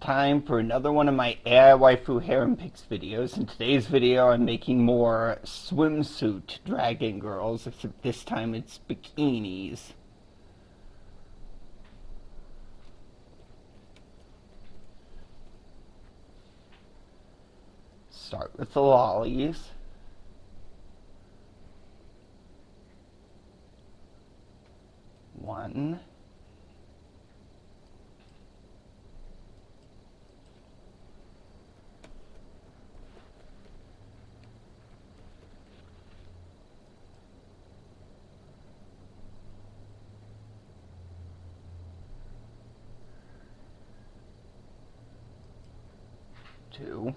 Time for another one of my AI Waifu Harem Picks videos. In today's video, I'm making more swimsuit dragon girls, except this time it's bikinis. Start with the lollies. One. Two.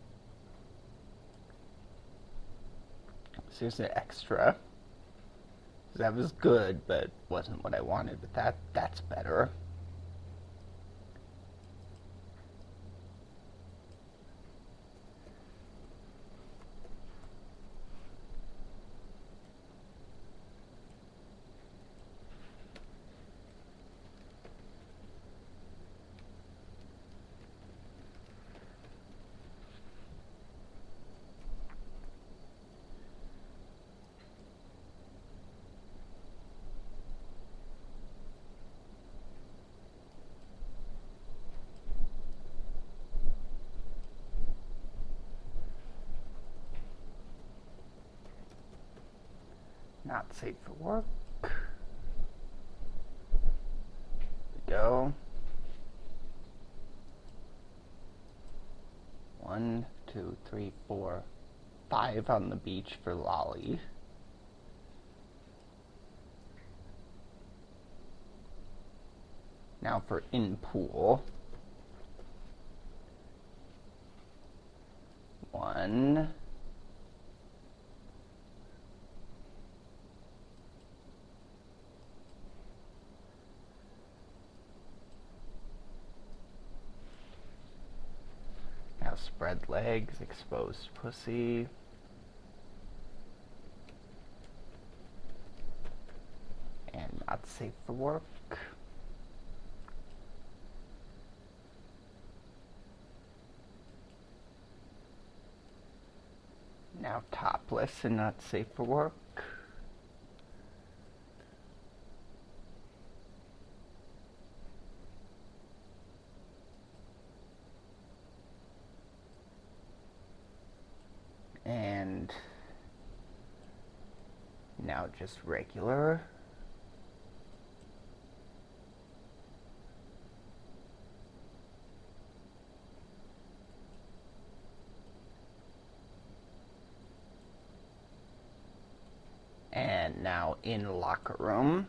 So here's an extra. That was good, but wasn't what I wanted. But that's better. Not safe for work. There we go. 1, 2, 3, 4, 5 on the beach for Lolly. Now for in pool. 1. Now spread legs, exposed pussy. And not safe for work. Now topless and not safe for work. And now just regular. And now in locker room.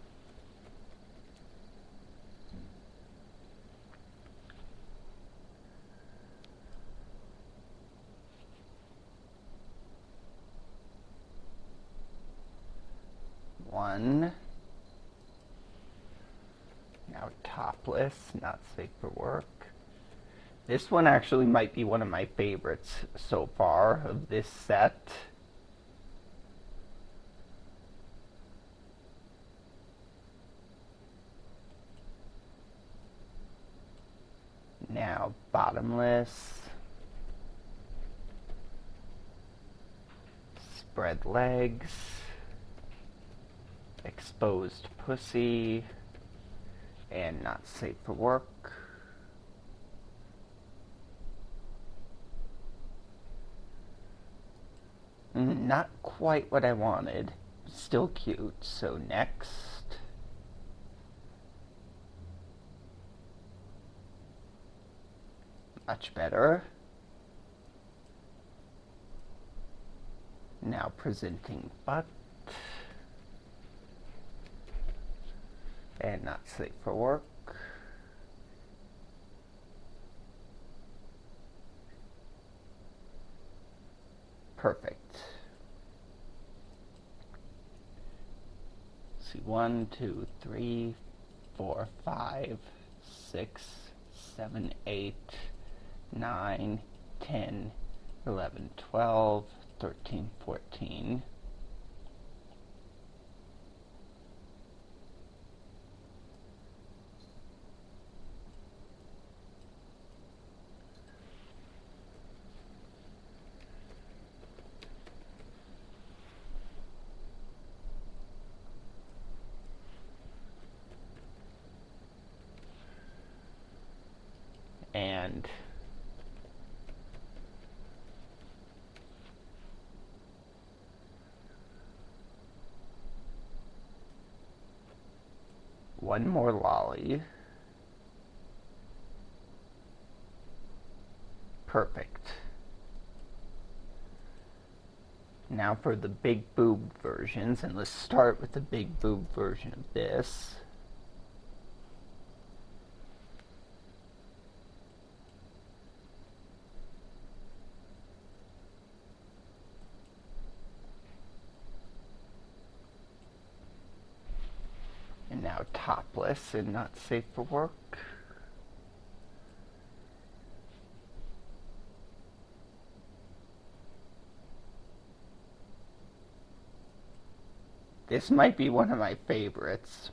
One. Now topless, not safe for work. This one actually might be one of my favorites so far of this set. Now bottomless. Spread legs. Exposed pussy. And not safe for work. Not quite what I wanted. Still cute. So next. Much better. Now presenting butt. And not safe for work. Perfect. See, 1, 2, 3, 4, 5, 6, 7, 8, 9, 10, 11, 12, 13, 14. and one more lolly. Perfect. Now for the big boob versions, and let's start with the big boob version of this. And now topless and not safe for work. This might be one of my favorites.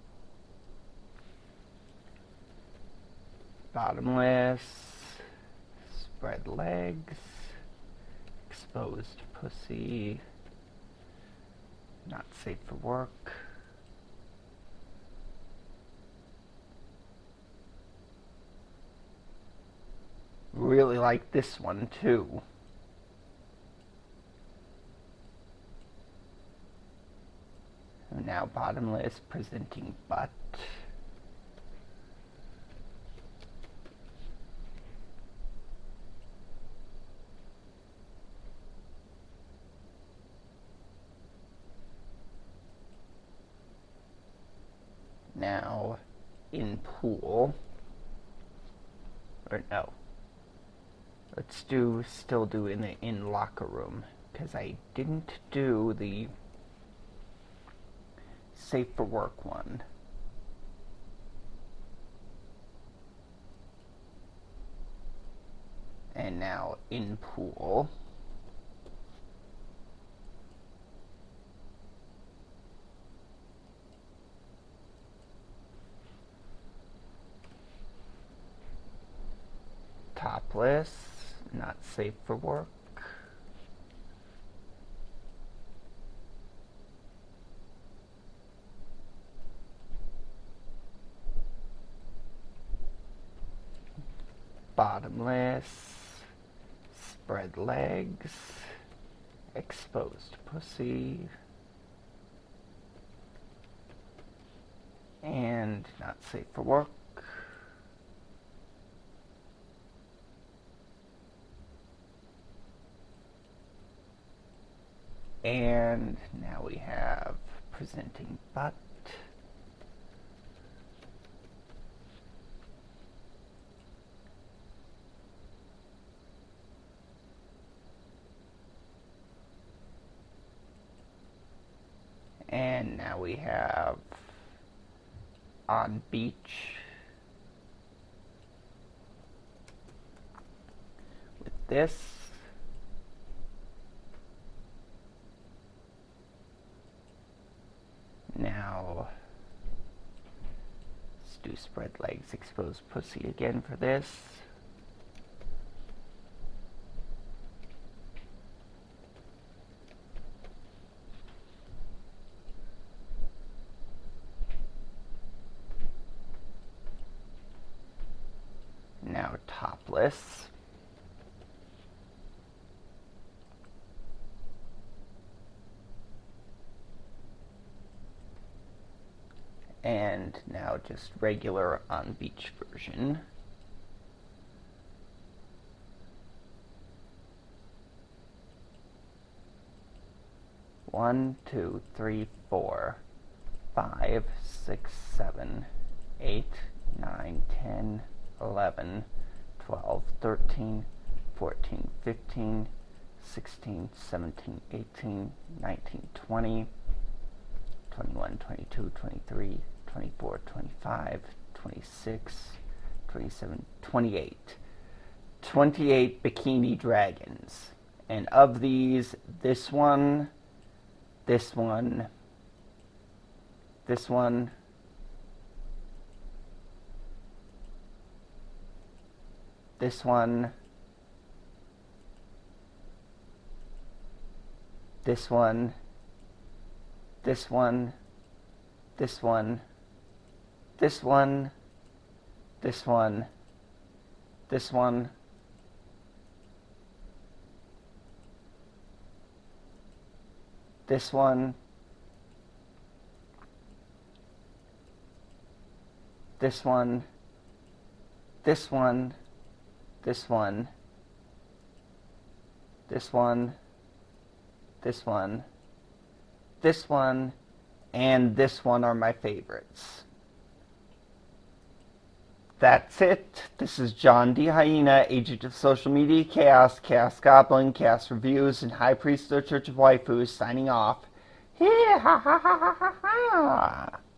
Bottomless, spread legs, exposed pussy, not safe for work. Really like this one too. Now bottomless, presenting butt. Now in pool. Or no. Let's still do in locker room, because I didn't do the safe for work one. And now in pool. Topless, not safe for work. Bottomless, spread legs, exposed pussy, and not safe for work. And now we have presenting butt. And now we have on beach with this. Now let's do spread legs, exposed pussy again for this. Now topless. And now just regular on beach version. One, two, three, 4, 5, 6, 7, 8, 9, 10, 11, 12, 13, 14, 15, 16, 17, 18, 19, 20, 21, 22, 23, 24, 25, 26, 27, 28. 28 bikini dragons. And of these, this one, this one, this one, this one, this one, this one, this one, this one, this one, This one. This one. This one. This one. This one. This one. This one. This one. And this one are my favorites. That's it. This is John D. Hyena, agent of social media chaos, Chaos Goblin, Chaos Reviews, and High Priest of the Church of Waifus, signing off. Ha ha ha ha ha ha.